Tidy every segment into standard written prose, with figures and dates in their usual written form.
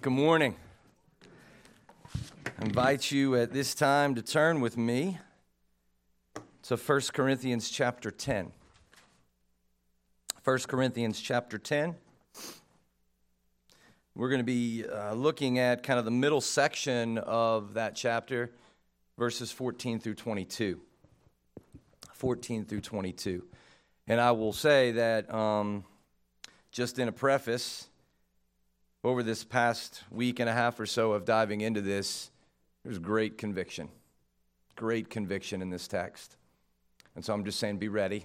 Good morning. I invite you at this time to turn with me to 1 Corinthians chapter 10. 1 Corinthians chapter 10. We're going to be looking at kind of the middle section of that chapter, verses 14 through 22. 14 through 22. And I will say that just in a preface, over this past week and a half or so of diving into this, there's great conviction in this text. And so I'm just saying, be ready.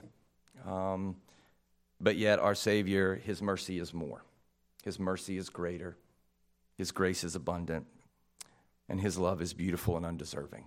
But yet our Savior, His mercy is more. His mercy is greater. His grace is abundant. And His love is beautiful and undeserving.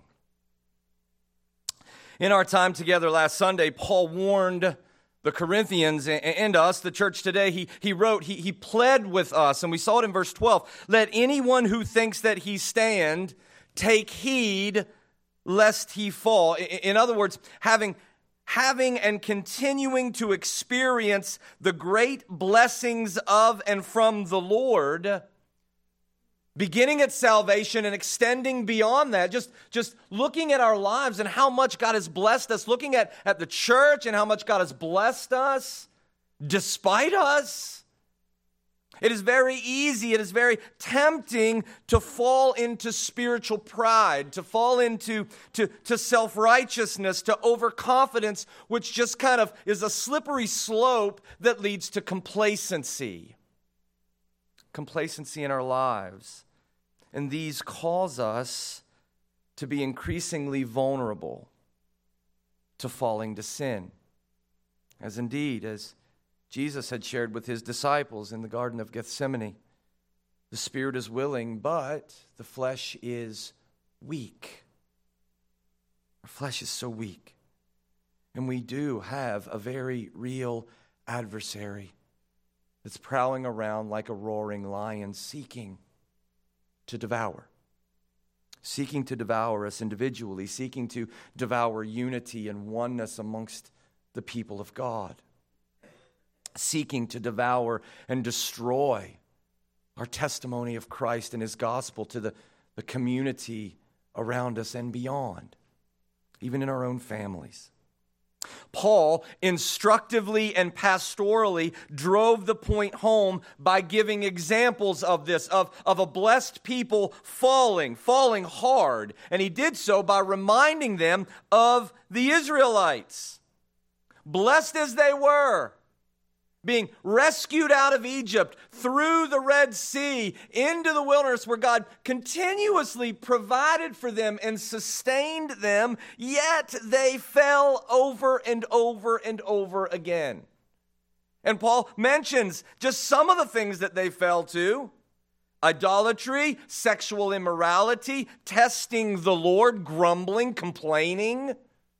In our time together last Sunday, Paul warned the Corinthians and us, the church today. He wrote, he pled with us, and we saw it in verse 12. Let anyone who thinks that he stand take heed lest he fall. In other words, having and continuing to experience the great blessings of and from the Lord, beginning at salvation and extending beyond that, just looking at our lives and how much God has blessed us, looking at the church and how much God has blessed us, despite us. It is very easy, it is very tempting to fall into spiritual pride, to fall into self-righteousness, to overconfidence, which just kind of is a slippery slope that leads to complacency. Complacency in our lives. And these cause us to be increasingly vulnerable to falling to sin. As Jesus had shared with His disciples in the Garden of Gethsemane, the spirit is willing, but the flesh is weak. Our flesh is so weak. And we do have a very real adversary that's prowling around like a roaring lion, seeking to devour us individually, seeking to devour unity and oneness amongst the people of God, seeking to devour and destroy our testimony of Christ and His gospel to the community around us and beyond, even in our own families. Paul instructively and pastorally drove the point home by giving examples of this, of a blessed people falling hard. And he did so by reminding them of the Israelites. Blessed as they were, being rescued out of Egypt, through the Red Sea, into the wilderness where God continuously provided for them and sustained them, yet they fell over and over and over again. And Paul mentions just some of the things that they fell to: idolatry, sexual immorality, testing the Lord, grumbling, complaining.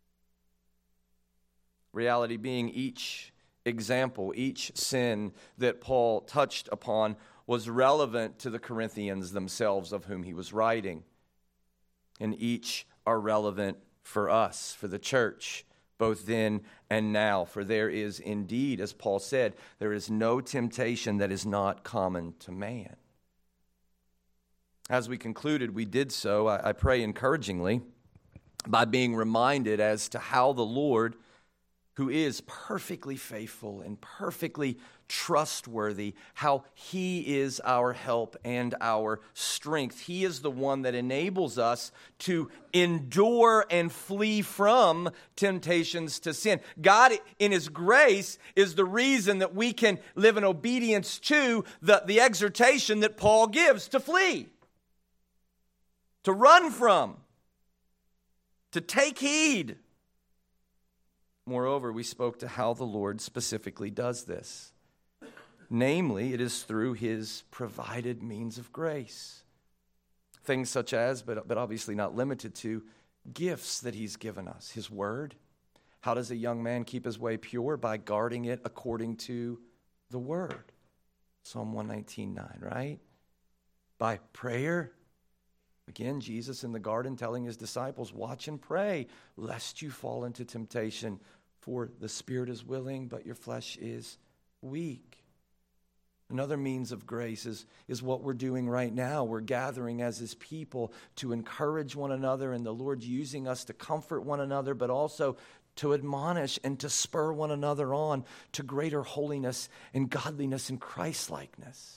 Reality being each example, each sin that Paul touched upon was relevant to the Corinthians themselves, of whom he was writing. And each are relevant for us, for the church, both then and now. For there is indeed, as Paul said, there is no temptation that is not common to man. As we concluded, we did so, I pray encouragingly, by being reminded as to how the Lord, who is perfectly faithful and perfectly trustworthy, how He is our help and our strength. He is the one that enables us to endure and flee from temptations to sin. God, in His grace, is the reason that we can live in obedience to the exhortation that Paul gives to flee, to run from, to take heed. Moreover, we spoke to how the Lord specifically does this. Namely, it is through His provided means of grace. Things such as, but obviously not limited to, gifts that He's given us. His Word. How does a young man keep his way pure? By guarding it according to the Word. Psalm 119:9, right? By prayer. Again, Jesus in the garden telling His disciples, watch and pray, lest you fall into temptation. For the spirit is willing, but your flesh is weak. Another means of grace is what we're doing right now. We're gathering as His people to encourage one another, and the Lord using us to comfort one another, but also to admonish and to spur one another on to greater holiness and godliness and Christ-likeness.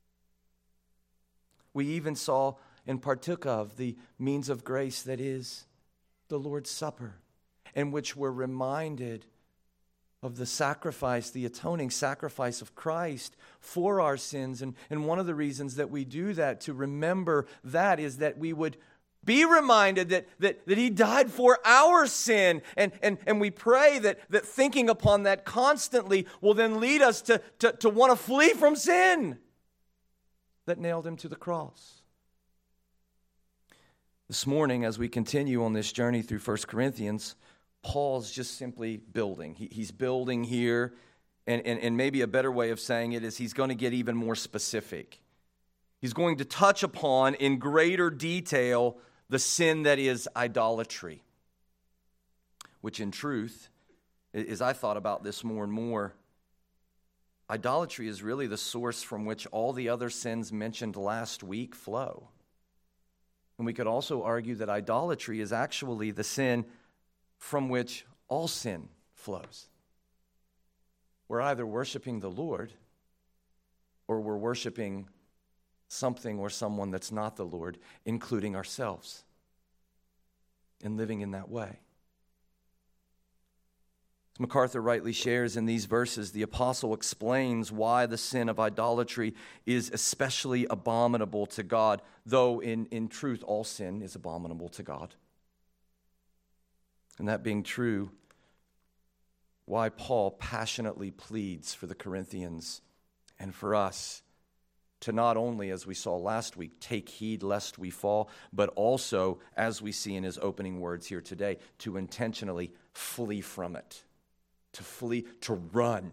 We even saw and partook of the means of grace that is the Lord's Supper, in which we're reminded of the sacrifice, the atoning sacrifice of Christ for our sins. And one of the reasons that we do that, to remember that, is that we would be reminded that He died for our sin. And we pray that thinking upon that constantly will then lead us to want to flee from sin that nailed Him to the cross. This morning, as we continue on this journey through 1 Corinthians, Paul's just simply building. He's building here, and maybe a better way of saying it is he's going to get even more specific. He's going to touch upon in greater detail the sin that is idolatry, which in truth, as I thought about this more and more, idolatry is really the source from which all the other sins mentioned last week flow. And we could also argue that idolatry is actually the sin from which all sin flows. We're either worshiping the Lord or we're worshiping something or someone that's not the Lord, including ourselves, and living in that way. As MacArthur rightly shares in these verses, the apostle explains why the sin of idolatry is especially abominable to God, though in truth all sin is abominable to God. And that being true, why Paul passionately pleads for the Corinthians and for us to not only, as we saw last week, take heed lest we fall, but also, as we see in his opening words here today, to intentionally flee from it. To flee, to run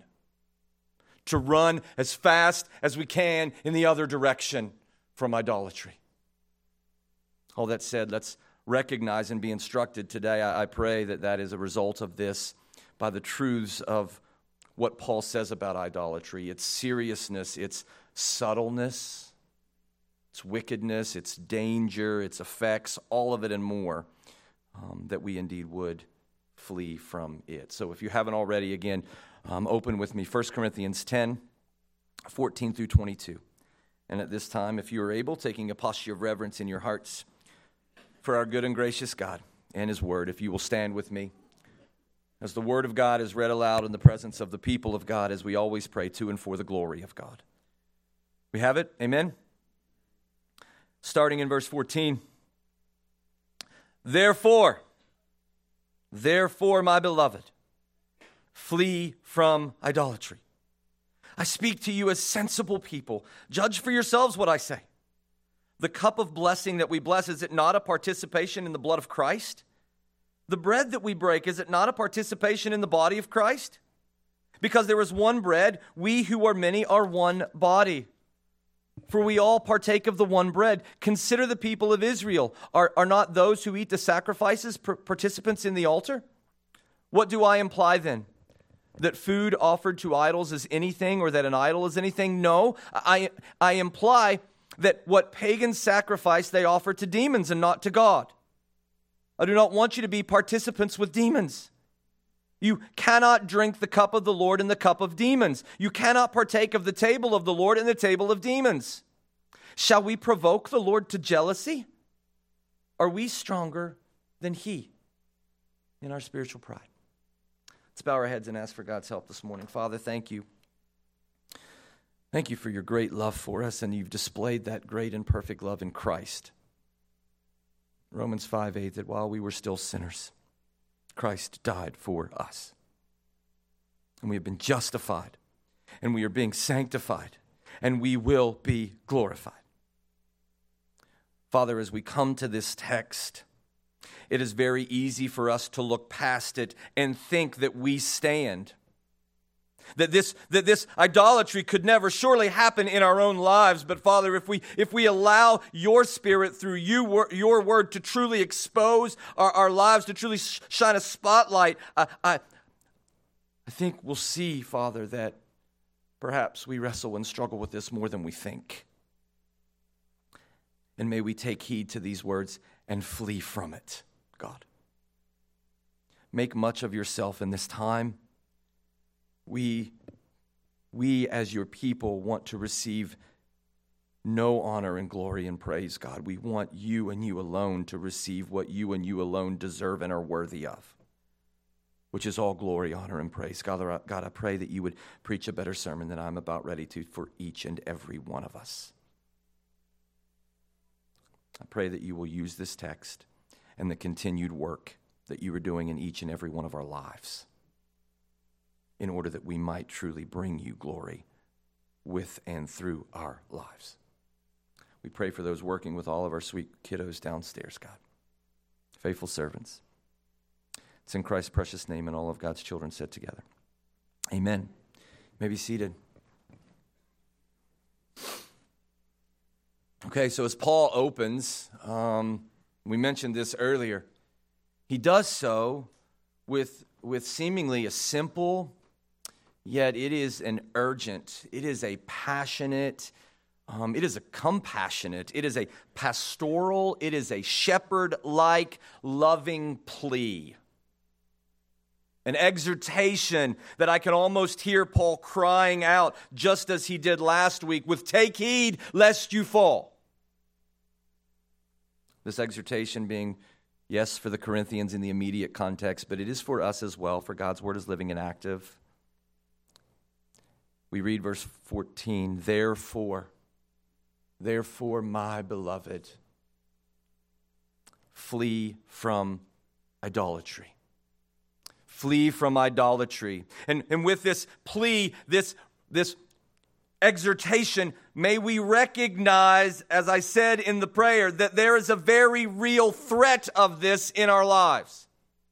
as fast as we can in the other direction from idolatry. All that said, let's recognize and be instructed today. I pray that is a result of this by the truths of what Paul says about idolatry, its seriousness, its subtleness, its wickedness, its danger, its effects, all of it and more, that we indeed would flee from it. So if you haven't already, again, open with me 1 Corinthians 10, 14 through 22. And at this time, if you are able, taking a posture of reverence in your hearts for our good and gracious God and His Word, if you will stand with me as the Word of God is read aloud in the presence of the people of God, as we always pray to and for the glory of God. We have it? Amen? Starting in verse 14. Therefore, my beloved, flee from idolatry. I speak to you as sensible people. Judge for yourselves what I say. The cup of blessing that we bless, is it not a participation in the blood of Christ? The bread that we break, is it not a participation in the body of Christ? Because there is one bread, we who are many are one body. For we all partake of the one bread. Consider the people of Israel. Are not those who eat the sacrifices participants in the altar? What do I imply then? That food offered to idols is anything, or that an idol is anything? No, I imply that what pagans sacrifice they offer to demons and not to God. I do not want you to be participants with demons. You cannot drink the cup of the Lord and the cup of demons. You cannot partake of the table of the Lord and the table of demons. Shall we provoke the Lord to jealousy? Are we stronger than He in our spiritual pride? Let's bow our heads and ask for God's help this morning. Father, thank you. Thank you for your great love for us, and you've displayed that great and perfect love in Christ. Romans 5:8, that while we were still sinners, Christ died for us. And we have been justified, and we are being sanctified, and we will be glorified. Father, as we come to this text, it is very easy for us to look past it and think that we stand. That this idolatry could never surely happen in our own lives. But Father, if we allow your Spirit through your word to truly expose our lives, to truly shine a spotlight, I think we'll see, Father, that Perhaps we wrestle and struggle with this more than we think. And may we take heed to these words and flee from it, God. Make much of yourself in this time. We as your people want to receive no honor and glory and praise, God. We want you and you alone to receive what you and you alone deserve and are worthy of, which is all glory, honor, and praise. God, I pray that you would preach a better sermon than I'm about ready to for each and every one of us. I pray that you will use this text and the continued work that you are doing in each and every one of our lives in order that we might truly bring you glory with and through our lives. We pray for those working with all of our sweet kiddos downstairs, God. Faithful servants. It's in Christ's precious name and all of God's children said together. Amen. You may be seated. Okay, so as Paul opens, we mentioned this earlier, he does so with seemingly a simple, yet it is an urgent, it is a passionate, it is a compassionate, it is a pastoral, it is a shepherd-like loving plea. An exhortation that I can almost hear Paul crying out, just as he did last week, with "Take heed lest you fall." This exhortation being, yes, for the Corinthians in the immediate context, but it is for us as well, for God's word is living and active. We read verse 14, Therefore, my beloved, flee from idolatry. Flee from idolatry. And with this plea, this exhortation, may we recognize, as I said in the prayer, that there is a very real threat of this in our lives.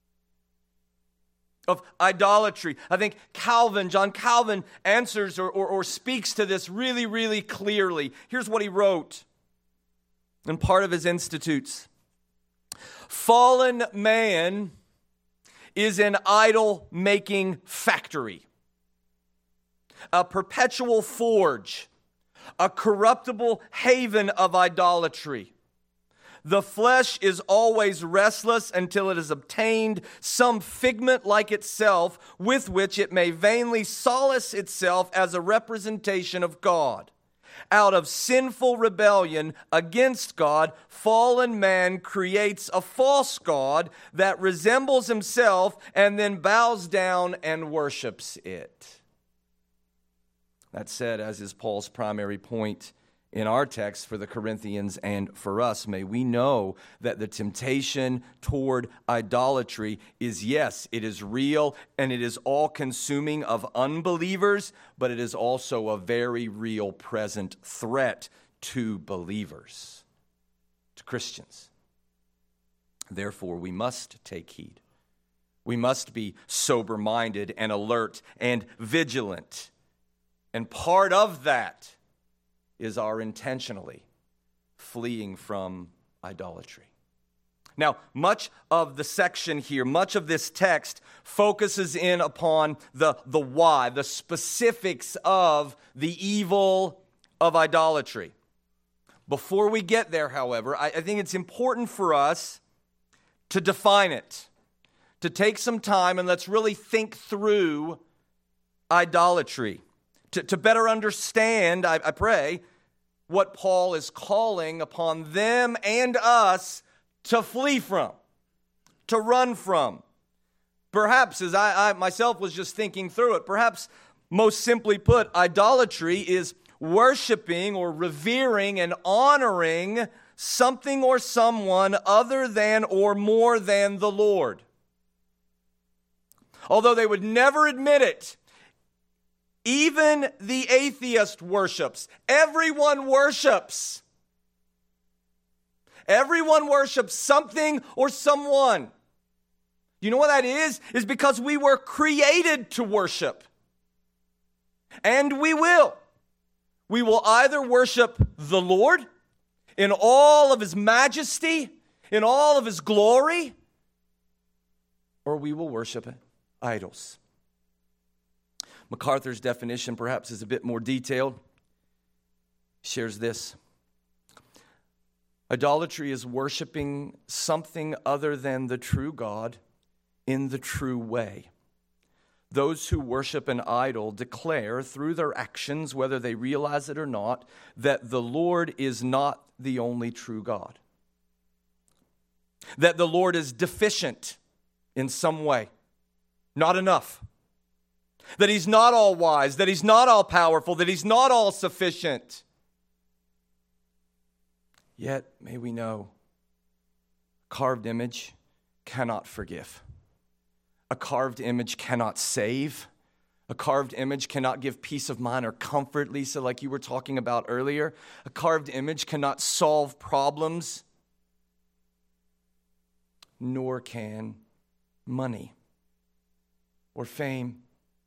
Of idolatry. I think John Calvin answers or speaks to this really, really clearly. Here's what he wrote in part of his Institutes. Fallen man is an idol-making factory, a perpetual forge, a corruptible haven of idolatry. The flesh is always restless until it has obtained some figment like itself with which it may vainly solace itself as a representation of God. Out of sinful rebellion against God, fallen man creates a false god that resembles himself and then bows down and worships it. That said, as is Paul's primary point in our text for the Corinthians and for us, may we know that the temptation toward idolatry is, yes, it is real and it is all-consuming of unbelievers, but it is also a very real present threat to believers, to Christians. Therefore, we must take heed. We must be sober-minded and alert and vigilant. And part of that is our intentionally fleeing from idolatry. Now, much of the section here, much of this text focuses in upon the why, the specifics of the evil of idolatry. Before we get there, however, I think it's important for us to define it, to take some time and let's really think through idolatry, to better understand, I pray, what Paul is calling upon them and us to flee from, to run from. Perhaps, as I myself was just thinking through it, perhaps most simply put, idolatry is worshiping or revering and honoring something or someone other than or more than the Lord. Although they would never admit it, even the atheist worships. Everyone worships. Everyone worships something or someone. You know what that is? It's because we were created to worship. And we will. We will either worship the Lord in all of His majesty, in all of His glory, or we will worship idols. MacArthur's definition perhaps is a bit more detailed. He shares this. Idolatry is worshiping something other than the true God in the true way. Those who worship an idol declare through their actions, whether they realize it or not, that the Lord is not the only true God. That the Lord is deficient in some way, not enough. That He's not all wise, that He's not all powerful, that He's not all sufficient. Yet, may we know, a carved image cannot forgive. A carved image cannot save. A carved image cannot give peace of mind or comfort, Lisa, like you were talking about earlier. A carved image cannot solve problems, nor can money or fame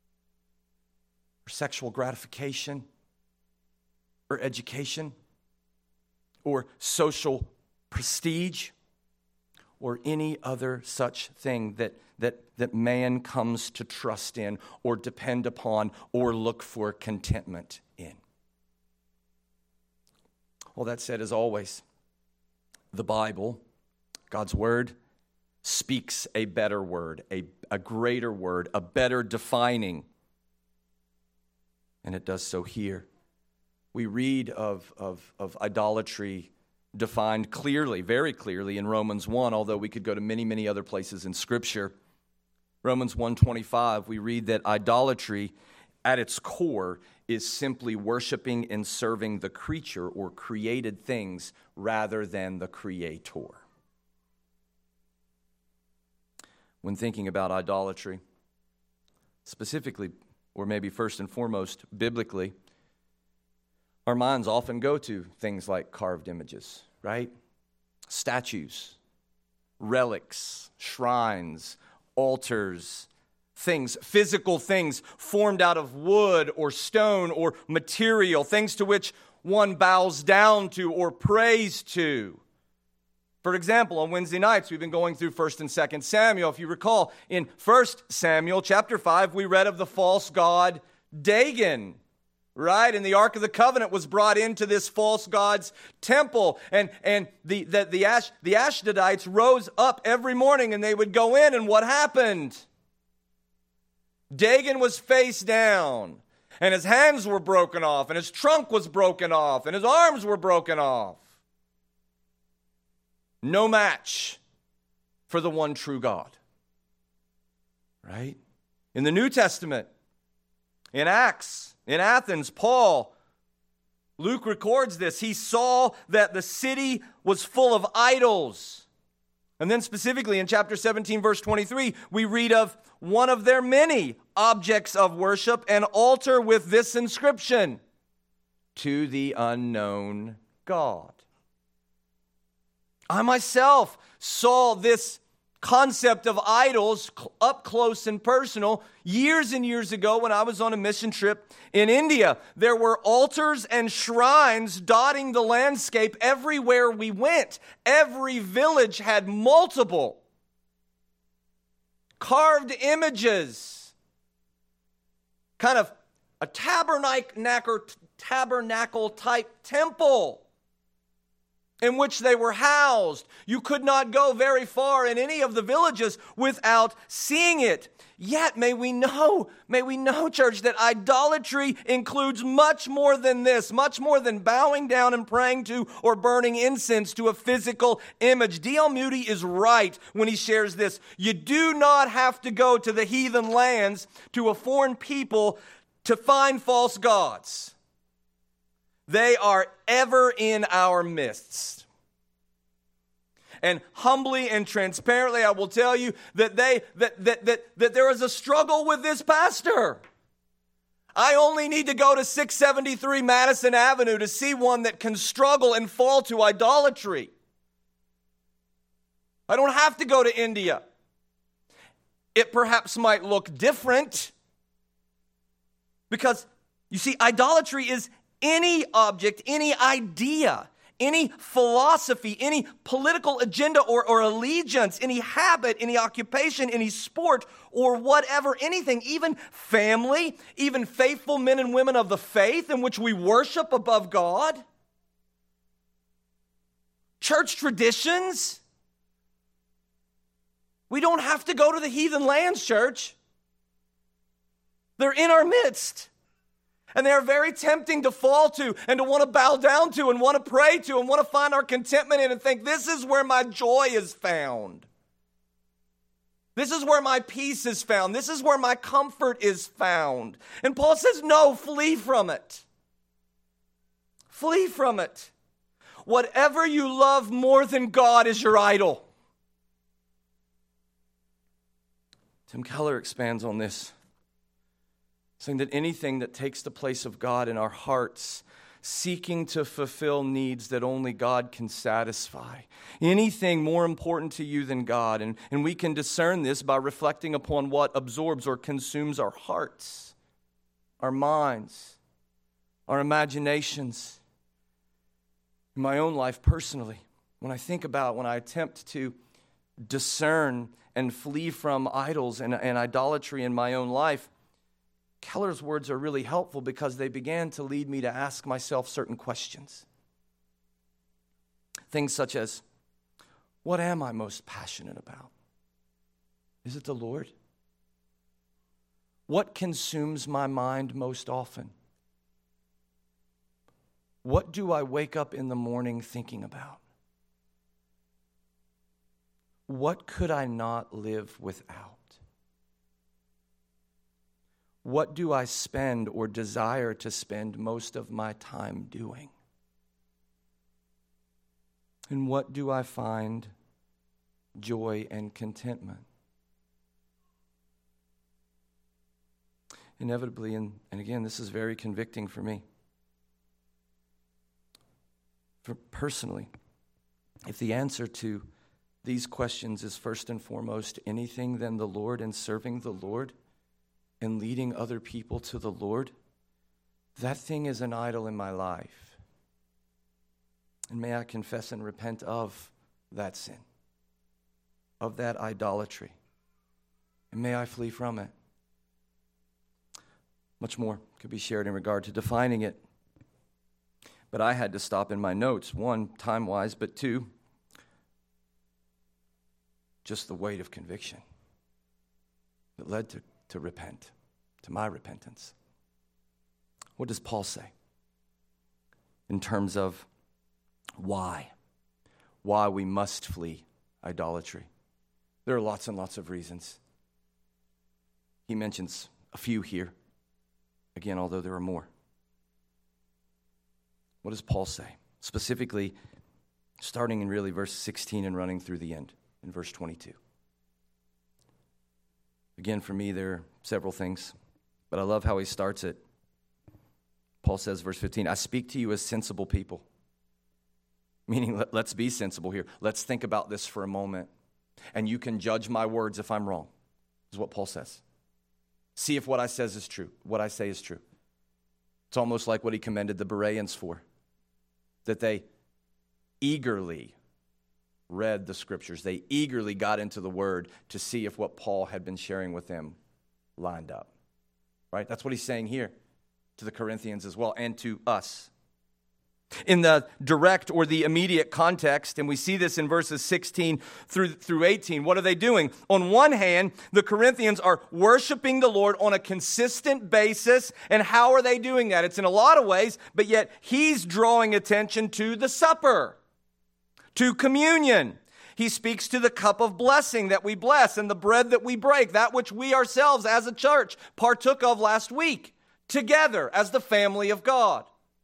or sexual gratification or education or social prestige or any other such thing that man comes to trust in or depend upon or look for contentment in. All that said, as always, the Bible, God's Word, speaks a better word, a greater word, a better defining. And it does so here. We read of idolatry defined clearly, very clearly in Romans 1, although we could go to many, many other places in Scripture. Romans 1:25, we read that idolatry at its core is simply worshiping and serving the creature or created things rather than the Creator. When thinking about idolatry, specifically, or maybe first and foremost, biblically, our minds often go to things like carved images, right? Statues, relics, shrines, altars, things, physical things formed out of wood or stone or material, things to which one bows down to or prays to. For example, on Wednesday nights, we've been going through 1 and 2 Samuel. If you recall, in 1 Samuel chapter 5, we read of the false god Dagon, right? And the Ark of the Covenant was brought into this false god's temple. And the Ashdodites rose up every morning and they would go in, and what happened? Dagon was face down, and his hands were broken off, and his trunk was broken off, and his arms were broken off. No match for the one true God. Right? In the New Testament, in Acts, in Athens, Luke records this. He saw that the city was full of idols. And then specifically in chapter 17, verse 23, we read of one of their many objects of worship, an altar with this inscription, "To the unknown God." I myself saw this concept of idols up close and personal years and years ago when I was on a mission trip in India. There were altars and shrines dotting the landscape everywhere we went. Every village had multiple carved images, kind of a tabernacle type temple in which they were housed. You could not go very far in any of the villages without seeing it. Yet, may we know, church, that idolatry includes much more than this, much more than bowing down and praying to or burning incense to a physical image. D.L. Moody is right when he shares this. You do not have to go to the heathen lands, to a foreign people, to find false gods. They are ever in our midst. And humbly and transparently, I will tell you that there is a struggle with this pastor. I only need to go to 673 Madison Avenue to see one that can struggle and fall to idolatry. I don't have to go to India. It perhaps might look different because, you see, idolatry is any object, any idea, any philosophy, any political agenda or allegiance, any habit, any occupation, any sport, or whatever, anything, even family, even faithful men and women of the faith in which we worship above God, church traditions. We don't have to go to the heathen lands, church. They're in our midst. And they are very tempting to fall to and to want to bow down to and want to pray to and want to find our contentment in and think, this is where my joy is found. This is where my peace is found. This is where my comfort is found. And Paul says, no, flee from it. Flee from it. Whatever you love more than God is your idol. Tim Keller expands on this, saying that anything that takes the place of God in our hearts, seeking to fulfill needs that only God can satisfy, anything more important to you than God, and we can discern this by reflecting upon what absorbs or consumes our hearts, our minds, our imaginations. In my own life personally, when I attempt to discern and flee from idols and idolatry in my own life, Keller's words are really helpful because they began to lead me to ask myself certain questions. Things such as, what am I most passionate about? Is it the Lord? What consumes my mind most often? What do I wake up in the morning thinking about? What could I not live without? What do I spend or desire to spend most of my time doing? And what do I find joy and contentment? Inevitably, and again, this is very convicting for me. For personally, if the answer to these questions is first and foremost anything than the Lord and serving the Lord and leading other people to the Lord, that thing is an idol in my life. And may I confess and repent of that sin, of that idolatry. And may I flee from it. Much more could be shared in regard to defining it. But I had to stop in my notes, one, time-wise, but two, just the weight of conviction that led to repent, to my repentance. What does Paul say in terms of why we must flee idolatry? There are lots and lots of reasons. He mentions a few here, again, although there are more. What does Paul say? Specifically, starting in really verse 16 and running through the end in verse 22. Again, for me, there are several things, but I love how he starts it. Paul says, verse 15, I speak to you as sensible people. Meaning, let's be sensible here. Let's think about this for a moment. And you can judge my words if I'm wrong, is what Paul says. See if what I say is true. It's almost like what he commended the Bereans for, that they eagerly read the scriptures. They eagerly got into the word to see if what Paul had been sharing with them lined up. Right? That's what he's saying here to the Corinthians as well, and to us. In the direct or the immediate context, and we see this in verses 16 through 18, what are they doing? On one hand, the Corinthians are worshiping the Lord on a consistent basis, and how are they doing that? It's in a lot of ways, but yet he's drawing attention to the supper, to communion. He speaks to the cup of blessing that we bless and the bread that we break, that which we ourselves as a church partook of last week, together as the family of God.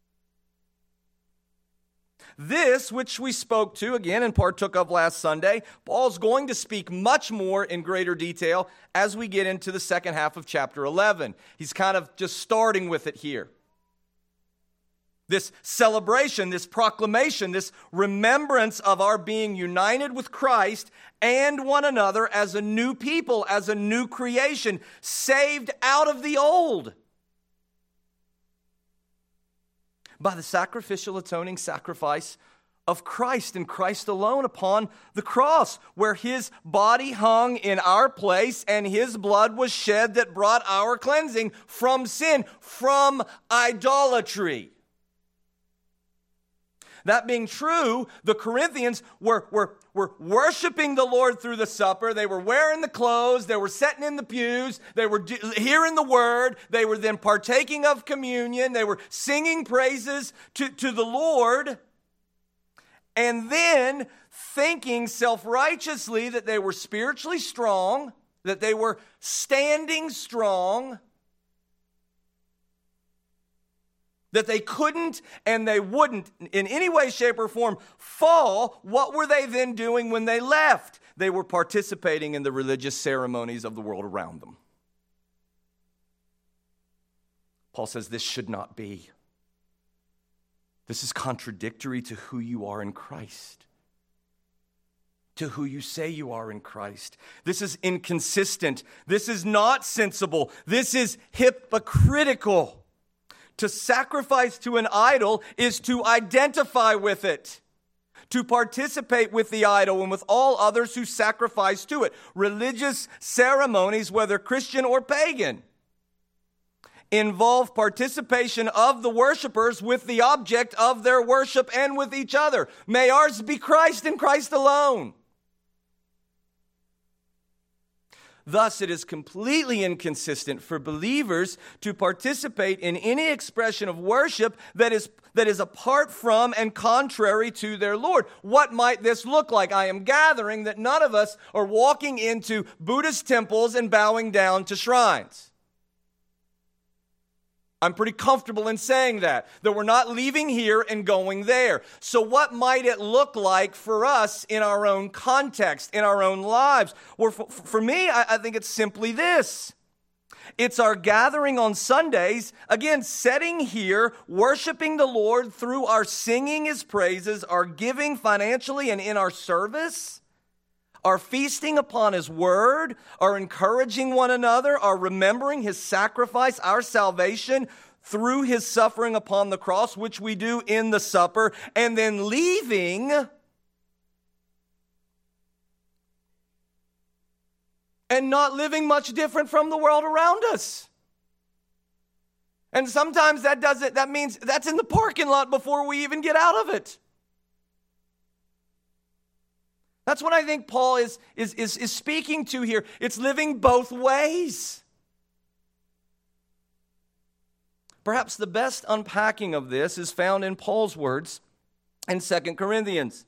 This, which we spoke to again and partook of last Sunday, Paul's going to speak much more in greater detail as we get into the second half of chapter 11. He's kind of just starting with it here. This celebration, this proclamation, this remembrance of our being united with Christ and one another as a new people, as a new creation, saved out of the old. By the sacrificial atoning sacrifice of Christ and Christ alone upon the cross, where his body hung in our place and his blood was shed that brought our cleansing from sin, from idolatry. That being true, the Corinthians were worshiping the Lord through the supper. They were wearing the clothes. They were sitting in the pews. They were hearing the word. They were then partaking of communion. They were singing praises to the Lord. And then thinking self-righteously that they were spiritually strong, that they were standing strong, that they couldn't and they wouldn't in any way, shape, or form fall. What were they then doing when they left? They were participating in the religious ceremonies of the world around them. Paul says this should not be. This is contradictory to who you are in Christ, to who you say you are in Christ. This is inconsistent. This is not sensible. This is hypocritical. To sacrifice to an idol is to identify with it, to participate with the idol and with all others who sacrifice to it. Religious ceremonies, whether Christian or pagan, involve participation of the worshipers with the object of their worship and with each other. May ours be Christ and Christ alone. Thus, it is completely inconsistent for believers to participate in any expression of worship that is apart from and contrary to their Lord. What might this look like? I am gathering that none of us are walking into Buddhist temples and bowing down to shrines. I'm pretty comfortable in saying that we're not leaving here and going there. So what might it look like for us in our own context, in our own lives? Well, for me, I think it's simply this. It's our gathering on Sundays, again, sitting here, worshiping the Lord through our singing his praises, our giving financially and in our service, our feasting upon his word, our encouraging one another, our remembering his sacrifice, our salvation through his suffering upon the cross, which we do in the supper, and then leaving and not living much different from the world around us. And sometimes that means that's in the parking lot before we even get out of it. That's what I think Paul is speaking to here. It's living both ways. Perhaps the best unpacking of this is found in Paul's words in 2 Corinthians.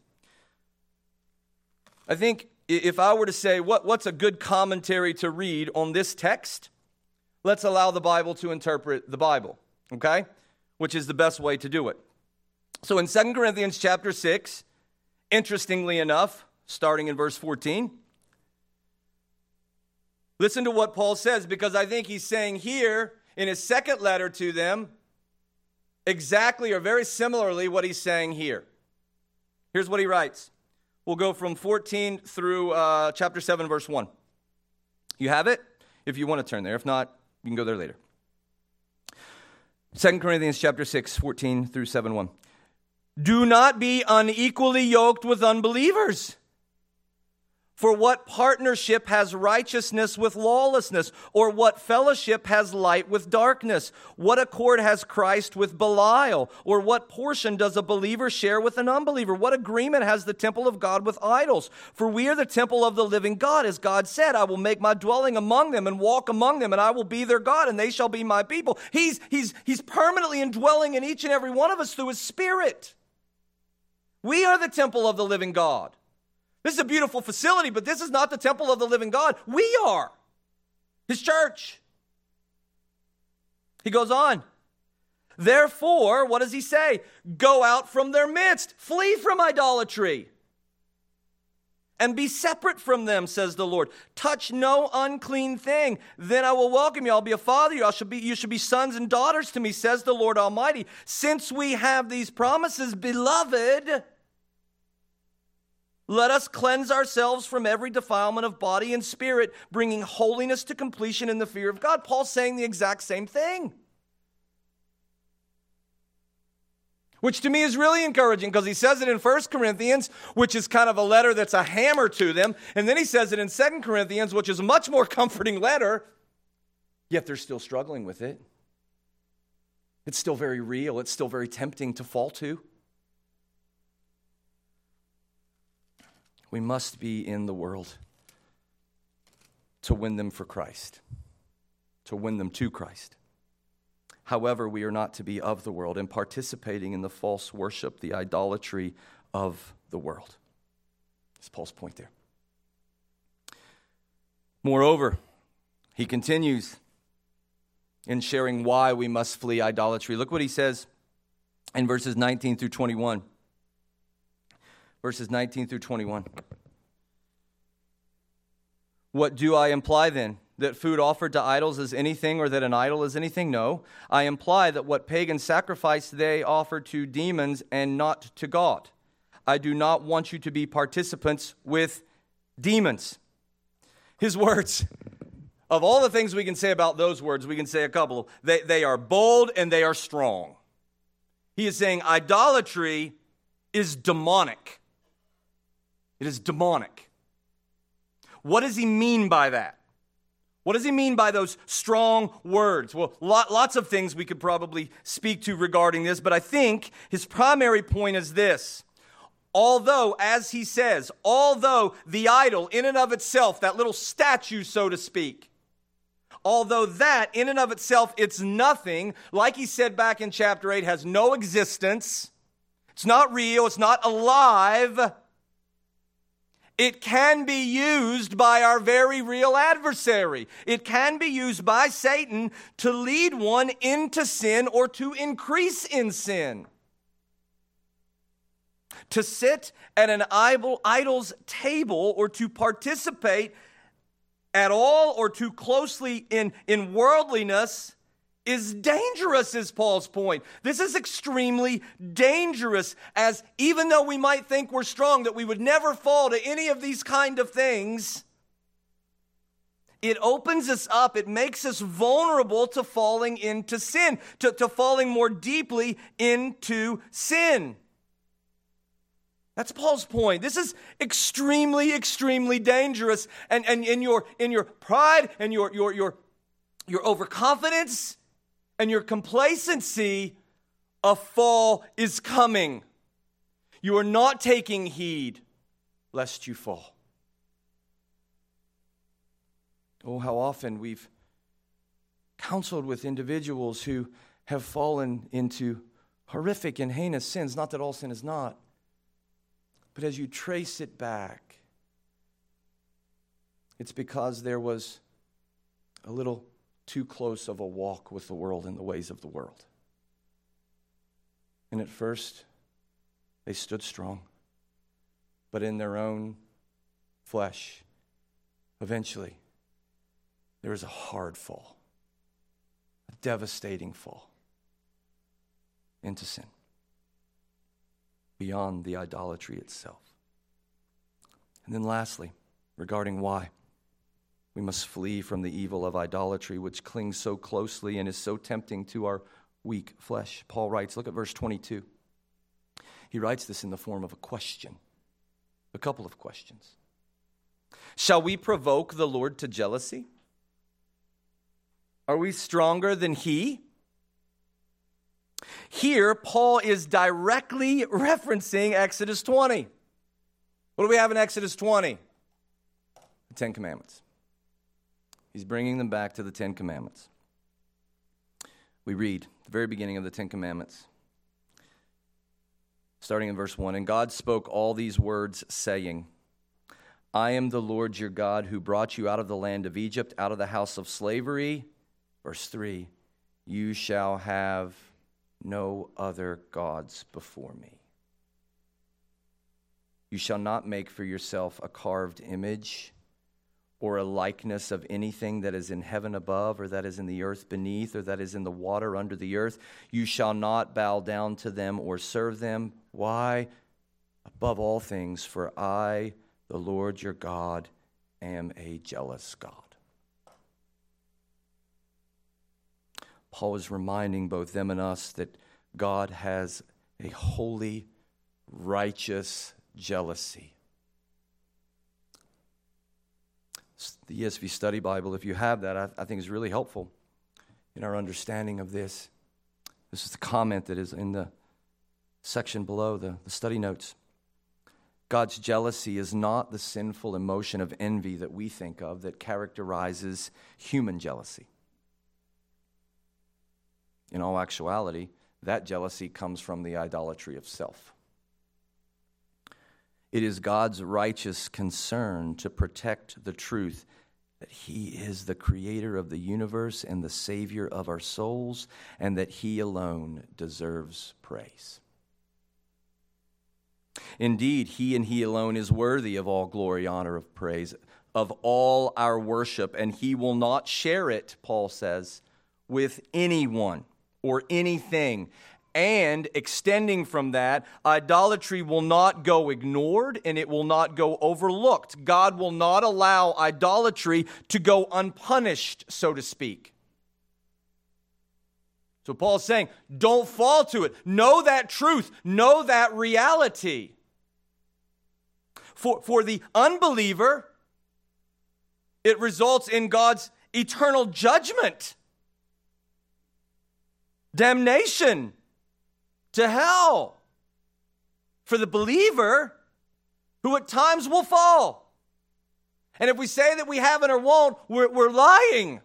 I think if I were to say what's a good commentary to read on this text, let's allow the Bible to interpret the Bible, okay? Which is the best way to do it. So in 2 Corinthians chapter 6, interestingly enough, starting in verse 14. Listen to what Paul says, because I think he's saying here in his second letter to them exactly or very similarly what he's saying here. Here's what he writes. We'll go from 14 through chapter 7, verse 1. You have it? If you want to turn there. If not, you can go there later. 2 Corinthians chapter 6, 14 through 7:1. Do not be unequally yoked with unbelievers. For what partnership has righteousness with lawlessness? Or what fellowship has light with darkness? What accord has Christ with Belial? Or what portion does a believer share with an unbeliever? What agreement has the temple of God with idols? For we are the temple of the living God. As God said, I will make my dwelling among them and walk among them, and I will be their God, and they shall be my people. He's permanently indwelling in each and every one of us through his Spirit. We are the temple of the living God. This is a beautiful facility, but this is not the temple of the living God. We are his church. He goes on. Therefore, what does he say? Go out from their midst. Flee from idolatry. And be separate from them, says the Lord. Touch no unclean thing. Then I will welcome you. I'll be a father. You should be sons and daughters to me, says the Lord Almighty. Since we have these promises, beloved, let us cleanse ourselves from every defilement of body and spirit, bringing holiness to completion in the fear of God. Paul's saying the exact same thing. which to me is really encouraging because he says it in 1 Corinthians, which is kind of a letter that's a hammer to them. And then he says it in 2 Corinthians, which is a much more comforting letter, yet they're still struggling with it. It's still very real. It's still very tempting to fall to. We must be in the world to win them for Christ, to win them to Christ. However, we are not to be of the world and participating in the false worship, the idolatry of the world. That's Paul's point there. Moreover, he continues in sharing why we must flee idolatry. Look what he says in verses 19 through 21. Verses 19 through 21. What do I imply then? That food offered to idols is anything, or that an idol is anything? No. I imply that what pagans sacrifice they offer to demons and not to God. I do not want you to be participants with demons. His words, of all the things we can say about those words, we can say a couple. They are bold and they are strong. He is saying idolatry is demonic. It is demonic. What does he mean by that? What does he mean by those strong words? Well, lots of things we could probably speak to regarding this, but I think his primary point is this. Although, as he says, although the idol in and of itself, that little statue, so to speak, although that in and of itself, it's nothing, like he said back in chapter 8, has no existence, it's not real, it's not alive, it can be used by our very real adversary. It can be used by Satan to lead one into sin or to increase in sin. To sit at an idol's table or to participate at all or too closely in worldliness is dangerous, is Paul's point. This is extremely dangerous, as even though we might think we're strong, that we would never fall to any of these kind of things, it opens us up, it makes us vulnerable to falling into sin, to falling more deeply into sin. That's Paul's point. This is extremely, extremely dangerous. And in your pride and your overconfidence and your complacency, a fall is coming. You are not taking heed lest you fall. Oh, how often we've counseled with individuals who have fallen into horrific and heinous sins. Not that all sin is not. But as you trace it back, it's because there was a little too close of a walk with the world and the ways of the world. And at first, they stood strong. But in their own flesh, eventually, there is a hard fall, a devastating fall into sin, beyond the idolatry itself. And then lastly, regarding why we must flee from the evil of idolatry, which clings so closely and is so tempting to our weak flesh. Paul writes, look at verse 22. He writes this in the form of a question, a couple of questions. Shall we provoke the Lord to jealousy? Are we stronger than he? Here, Paul is directly referencing Exodus 20. What do we have in Exodus 20? The Ten Commandments. He's bringing them back to the Ten Commandments. We read the very beginning of the Ten Commandments, starting in verse 1. And God spoke all these words, saying, I am the Lord your God who brought you out of the land of Egypt, out of the house of slavery. Verse 3, you shall have no other gods before me. You shall not make for yourself a carved image or a likeness of anything that is in heaven above, or that is in the earth beneath, or that is in the water under the earth. You shall not bow down to them or serve them. Why? Above all things, for I, the Lord your God, am a jealous God. Paul is reminding both them and us that God has a holy, righteous jealousy. The ESV Study Bible, if you have that, I think is really helpful in our understanding of this. This is the comment that is in the section below the study notes. God's jealousy is not the sinful emotion of envy that we think of that characterizes human jealousy. In all actuality, that jealousy comes from the idolatry of self. It is God's righteous concern to protect the truth that He is the creator of the universe and the Savior of our souls, and that He alone deserves praise. Indeed, He and He alone is worthy of all glory, honor, of praise, of all our worship, and He will not share it, Paul says, with anyone or anything. And extending from that, idolatry will not go ignored and it will not go overlooked. God will not allow idolatry to go unpunished, so to speak. So Paul's saying, don't fall to it. Know that truth. Know that reality. For the unbeliever, it results in God's eternal judgment, damnation to hell. For the believer, who at times will fall. And if we say that we haven't or won't, we're lying.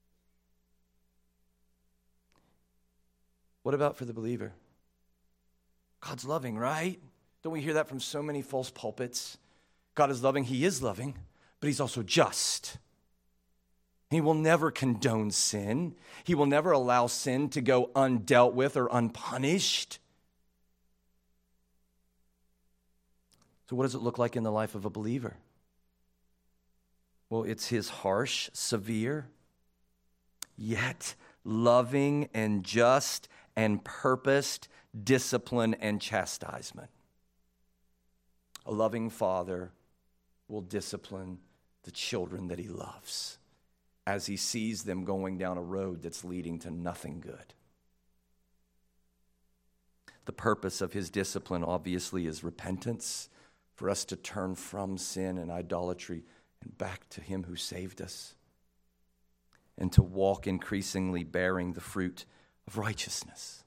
What about for the believer? God's loving, right? Don't we hear that from so many false pulpits? God is loving. He is loving, but He's also just. He will never condone sin. He will never allow sin to go undealt with or unpunished. So what does it look like in the life of a believer? Well, it's His harsh, severe, yet loving and just and purposed discipline and chastisement. A loving father will discipline the children that he loves as he sees them going down a road that's leading to nothing good. The purpose of his discipline, obviously, is repentance, for us to turn from sin and idolatry and back to Him who saved us, and to walk increasingly bearing the fruit of righteousness.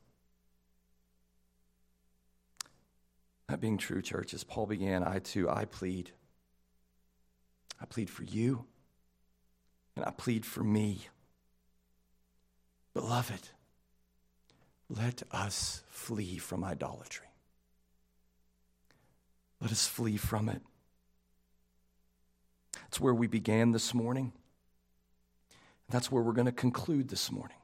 That being true, church, as Paul began, I plead. I plead for you, and I plead for me. Beloved, let us flee from idolatry. Let us flee from it. That's where we began this morning. That's where we're going to conclude this morning.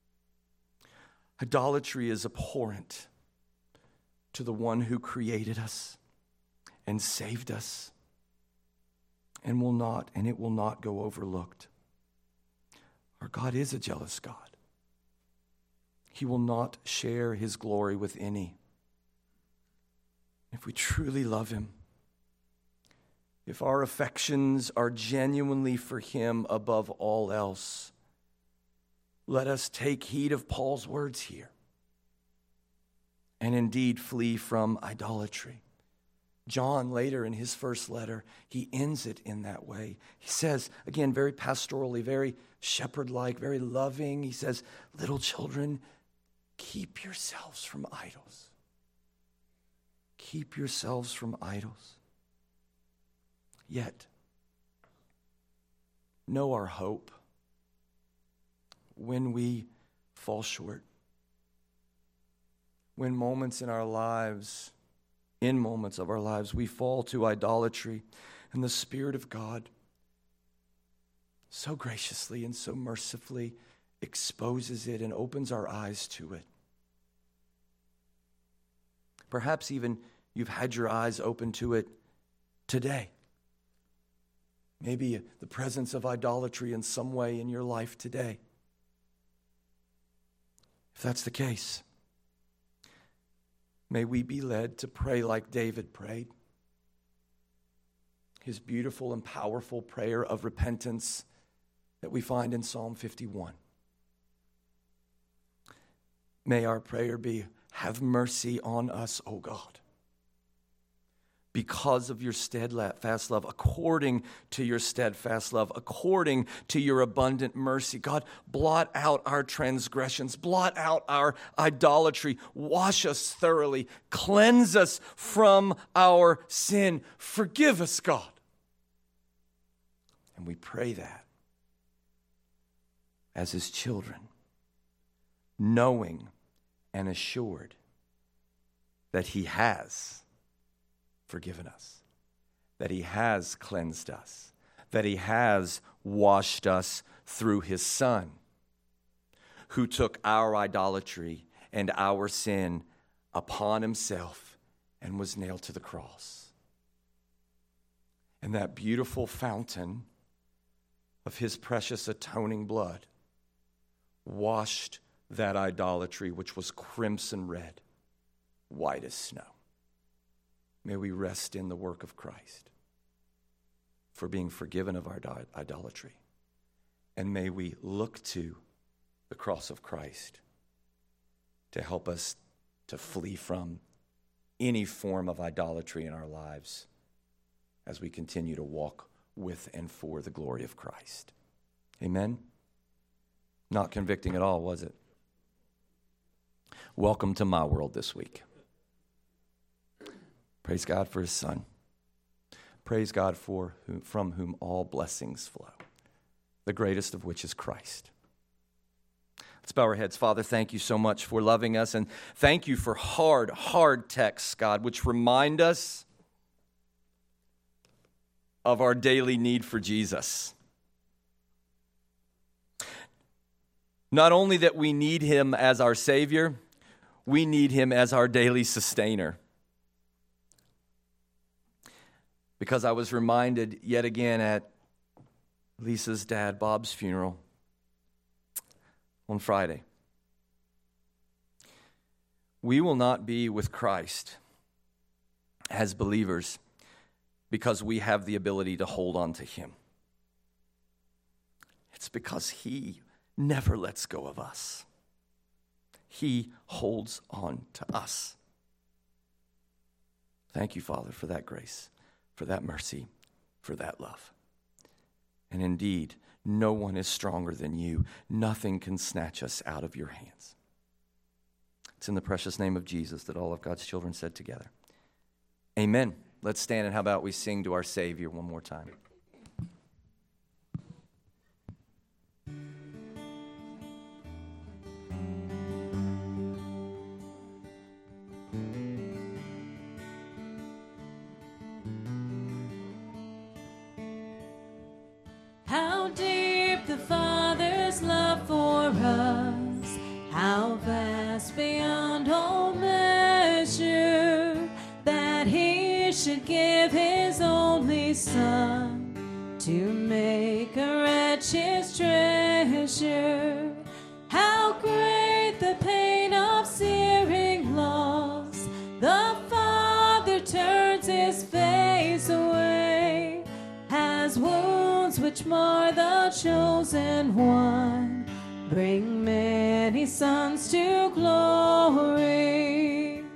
Idolatry is abhorrent to the one who created us and saved us, and it will not go overlooked. Our God is a jealous God. He will not share His glory with any. If we truly love Him, if our affections are genuinely for Him above all else, let us take heed of Paul's words here and indeed flee from idolatry. John, later in his first letter, he ends it in that way. He says, again, very pastorally, very shepherd-like, very loving. He says, little children, keep yourselves from idols. Keep yourselves from idols. Yet, know our hope when we fall short. When in moments of our lives, we fall to idolatry, and the Spirit of God so graciously and so mercifully exposes it and opens our eyes to it. Perhaps even you've had your eyes open to it today. Maybe the presence of idolatry in some way in your life today. If that's the case, may we be led to pray like David prayed. His beautiful and powerful prayer of repentance that we find in Psalm 51. May our prayer be, have mercy on us, O God. Because of your steadfast love, according to your steadfast love, according to your abundant mercy. God, blot out our transgressions, blot out our idolatry, wash us thoroughly, cleanse us from our sin. Forgive us, God. And we pray that as his children, knowing and assured that he has forgiven us, that he has cleansed us, that he has washed us through his Son, who took our idolatry and our sin upon himself and was nailed to the cross. And that beautiful fountain of his precious atoning blood washed that idolatry, which was crimson red, white as snow. May we rest in the work of Christ for being forgiven of our idolatry. And may we look to the cross of Christ to help us to flee from any form of idolatry in our lives as we continue to walk with and for the glory of Christ. Amen? Not convicting at all, was it? Welcome to my world this week. Praise God for his Son. Praise God from whom all blessings flow, the greatest of which is Christ. Let's bow our heads. Father, thank you so much for loving us, and thank you for hard texts, God, which remind us of our daily need for Jesus. Not only that we need him as our Savior, we need him as our daily sustainer. Because I was reminded yet again at Lisa's dad, Bob's funeral on Friday. We will not be with Christ as believers because we have the ability to hold on to him. It's because he never lets go of us. He holds on to us. Thank you, Father, for that grace, for that mercy, for that love. And indeed, no one is stronger than you. Nothing can snatch us out of your hands. It's in the precious name of Jesus that all of God's children said together, amen. Let's stand, and how about we sing to our Savior one more time. How deep the Father's love for us, how vast beyond all measure, that he should give his only Son to make a wretch his treasure. How great the pain of searing loss, the Father turns his face away, has wounds which mar the chosen one, bring many sons to glory.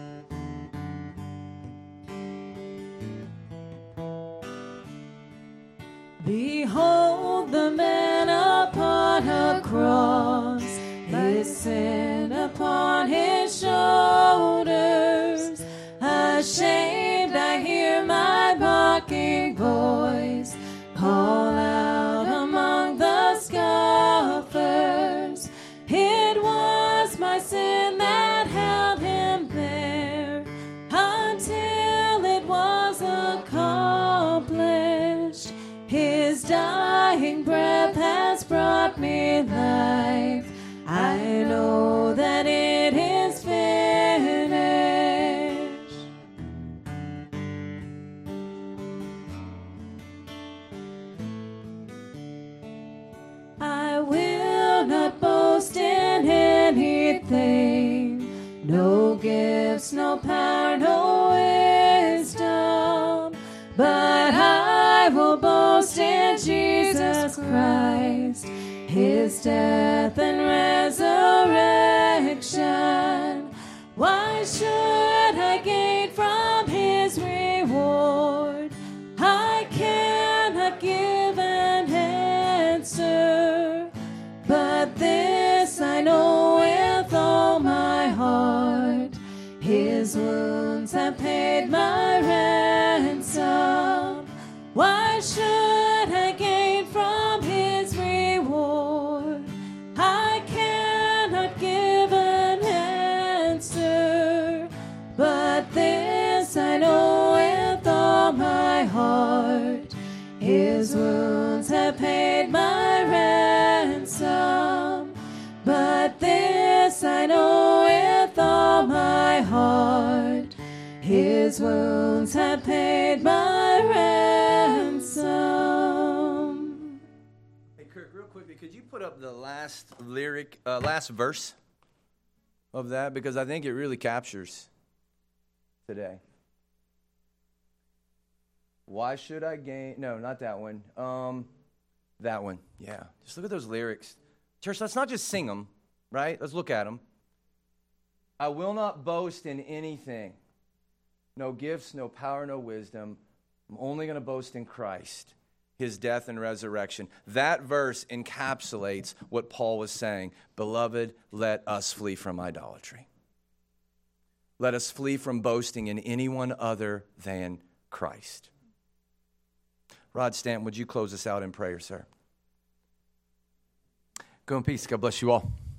Behold the man upon a cross, his sin upon his shoulders. Ashamed I hear my mocking voice call out among the scoffers. It was my sin that held him there until it was accomplished. His dying breath has brought me life. I know that it is finished. I will not boast in anything, no gifts, no power, no wisdom, but I will boast in Jesus Christ, his death and resurrection. my heart. His wounds have paid my ransom. But this I know with all my heart. His wounds have paid my ransom. Hey, Kirk, real quickly, could you put up the last lyric, last verse of that? Because I think it really captures today. Why should I gain? No, not that one. That one. Yeah. Just look at those lyrics. Church, let's not just sing them, right? Let's look at them. I will not boast in anything. No gifts, no power, no wisdom. I'm only going to boast in Christ, his death and resurrection. That verse encapsulates what Paul was saying. Beloved, let us flee from idolatry. Let us flee from boasting in anyone other than Christ. Rod Stanton, would you close us out in prayer, sir? Go in peace. God bless you all.